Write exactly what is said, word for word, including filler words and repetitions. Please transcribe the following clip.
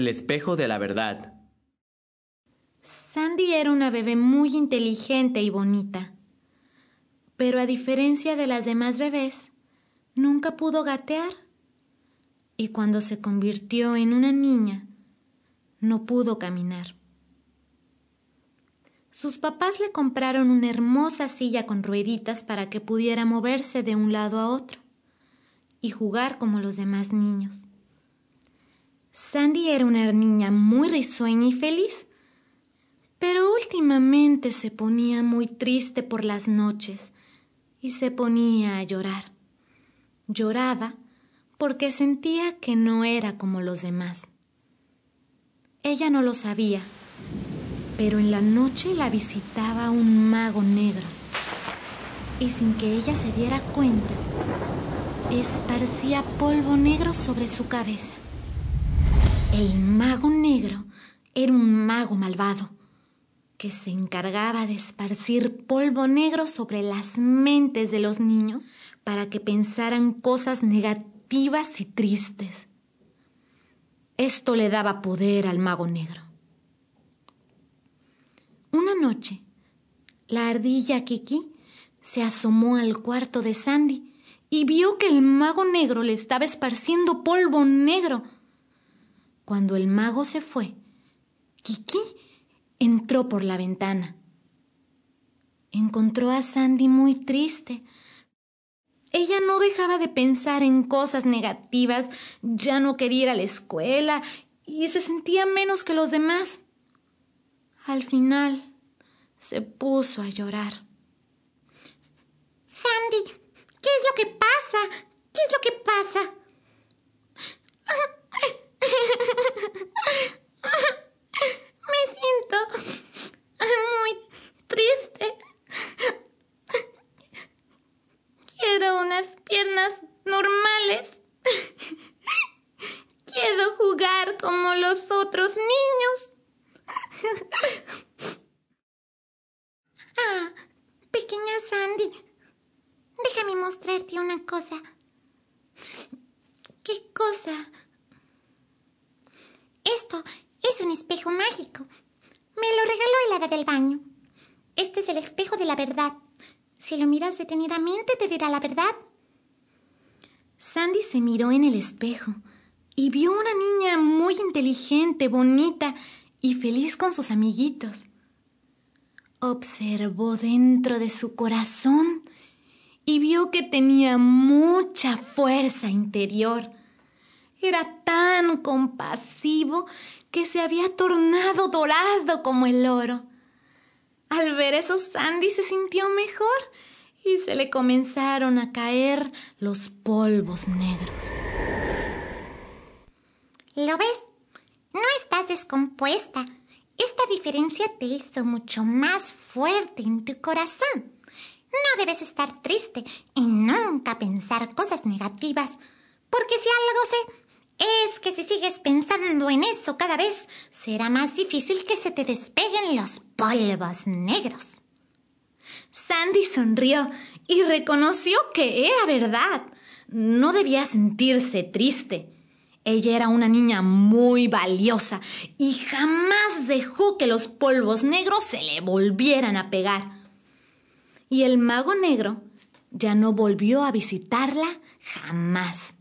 espejo de la verdad. Sandy era una bebé muy inteligente y bonita, pero a diferencia de las demás bebés, nunca pudo gatear. Y cuando se convirtió en una niña, no pudo caminar. Sus papás le compraron una hermosa silla con rueditas para que pudiera moverse de un lado a otro y jugar como los demás niños. Sandy era una niña muy risueña y feliz, pero últimamente se ponía muy triste por las noches y se ponía a llorar. Lloraba porque sentía que no era como los demás. Ella no lo sabía, pero en la noche la visitaba un mago negro y sin que ella se diera cuenta, esparcía polvo negro sobre su cabeza. El mago negro era un mago malvado que se encargaba de esparcir polvo negro sobre las mentes de los niños para que pensaran cosas negativas y tristes. Esto le daba poder al mago negro. Una noche, la ardilla Kiki se asomó al cuarto de Sandy y vio que el mago negro le estaba esparciendo polvo negro. Cuando el mago se fue, Kiki entró por la ventana. Encontró a Sandy muy triste. Ella no dejaba de pensar en cosas negativas, ya no quería ir a la escuela y se sentía menos que los demás. Al final, se puso a llorar. Sandy, ¿qué es lo que pasa? ¿Qué es lo que pasa? Me siento muy triste. Quiero unas piernas normales. Quiero jugar como los otros niños. Ah, pequeña Sandy, déjame mostrarte una cosa. ¿Qué cosa? Esto es un espejo mágico. Me lo regaló el hada del baño. Este es el espejo de la verdad. Si lo miras detenidamente, te dirá la verdad. Sandy se miró en el espejo y vio una niña muy inteligente, bonita y feliz con sus amiguitos. Observó dentro de su corazón y vio que tenía mucha fuerza interior. Era tan compasivo que se había tornado dorado como el oro. Al ver eso, Sandy se sintió mejor y se le comenzaron a caer los polvos negros. ¿Lo ves? No estás descompuesta. Esta diferencia te hizo mucho más fuerte en tu corazón. No debes estar triste y nunca pensar cosas negativas, porque si algo sé, es que si sigues pensando en eso cada vez, será más difícil que se te despeguen los polvos negros. Sandy sonrió y reconoció que era verdad. No debía sentirse triste. Ella era una niña muy valiosa y jamás dejó que los polvos negros se le volvieran a pegar. Y el mago negro ya no volvió a visitarla jamás.